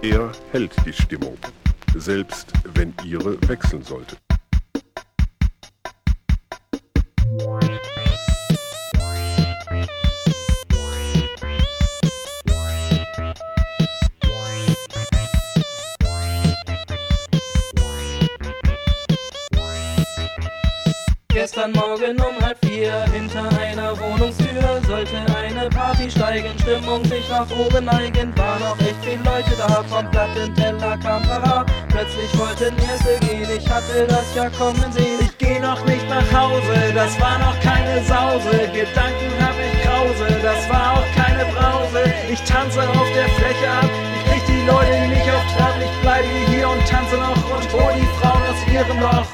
Er hält die Stimmung, selbst wenn ihre wechseln sollte. Gestern Morgen um 3:30 hinter einer Wohnungstür sollte eine Party steigen, Stimmung sich nach oben neigen, war noch echt viel Leute da, vom Plattenteller kam Para, plötzlich wollten Erste gehen, ich hatte das ja kommen sehen. Ich geh noch nicht nach Hause, das war noch keine Sause, Gedanken hab ich krause, das war auch keine Brause, ich tanze auf der Fläche ab, ich krieg die Leute nicht auf Trab, ich bleibe hier und tanze noch und hol die Frauen aus ihrem Loch.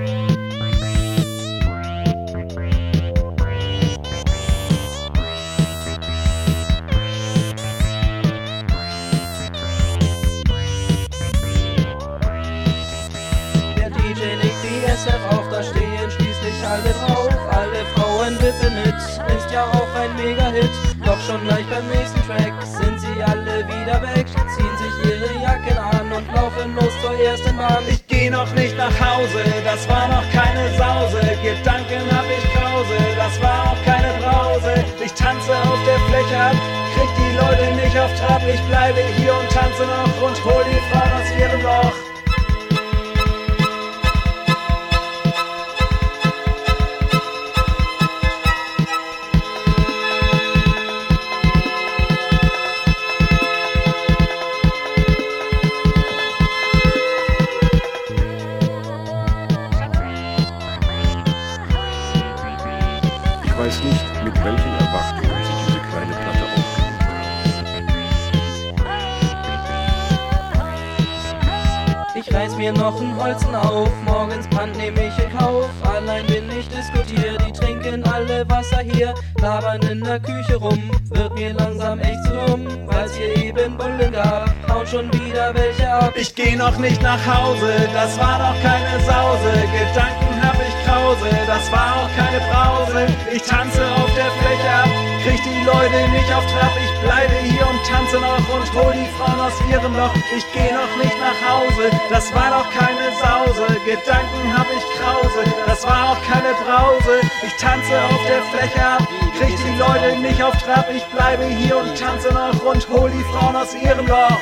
Auf, da stehen schließlich alle drauf, alle Frauen wippen mit, ist ja auch ein Mega-Hit, doch schon gleich beim nächsten Track sind sie alle wieder weg, ziehen sich ihre Jacken an und laufen los zur ersten Bahn. Ich geh noch nicht nach Hause, das war noch keine Sause, Gedanken hab ich krause, das war auch keine Brause, ich tanze auf der Fläche ab, krieg die Leute nicht auf Trab, ich bleibe hier und tanze noch und hol die Frauen aus ihrem Loch. Ich weiß nicht, mit welchen Erwartungen sie diese kleine Platte aufgenommen haben. Ich reiß mir noch ein Holzen auf, morgens Pfand nehm ich in Kauf, allein bin ich diskutiert, die trinken alle Wasser hier, labern in der Küche rum, wird mir langsam echt zu dumm, weil's hier eben Bullen gab, hauen schon wieder welche ab. Ich geh noch nicht nach Hause, das war doch keine Sause, Gedanken hab ich krause, das war auch keine Brause, ich tanze auf der Fläche ab, krieg die Leute nicht auf Trab, ich bleibe hier und tanze noch und hol die Frauen aus ihrem Loch. Ich geh noch nicht nach Hause, das war doch keine Sause, Gedanken hab ich krause, das war auch keine Brause, ich tanze auf der Fläche ab, krieg die Leute nicht auf Trab, ich bleibe hier und tanze noch und hol die Frauen aus ihrem Loch.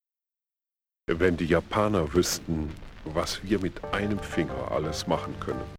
Wenn die Japaner wüssten, was wir mit einem Finger alles machen können.